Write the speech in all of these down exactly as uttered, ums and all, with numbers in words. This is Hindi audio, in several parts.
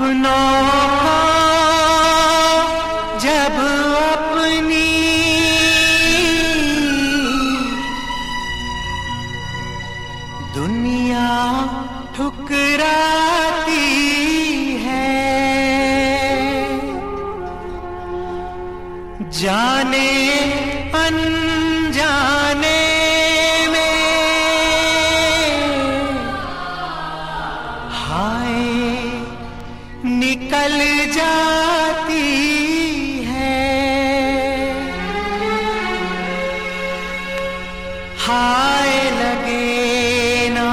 अपनों को जब अपनी दुनिया ठुकराती है, जाने अनजाने में हाय निकल जाती है, हाय लगे ना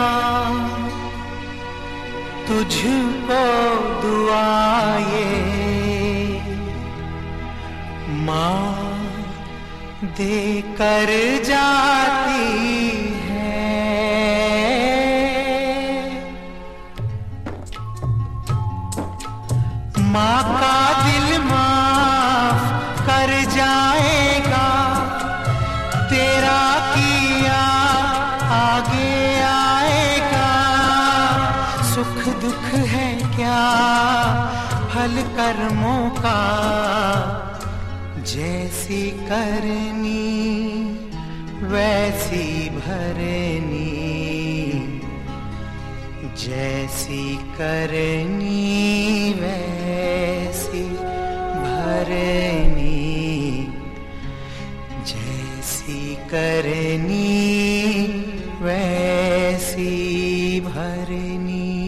तुझको दुआए माँ देकर जाती है। माँ का दिल माफ कर जाएगा, तेरा किया आगे आएगा। सुख दुख है क्या फल कर्मों का, जैसी करनी वैसी भरनी, जैसी करनी वैसी भरनी, जैसी करनी वैसी भरनी।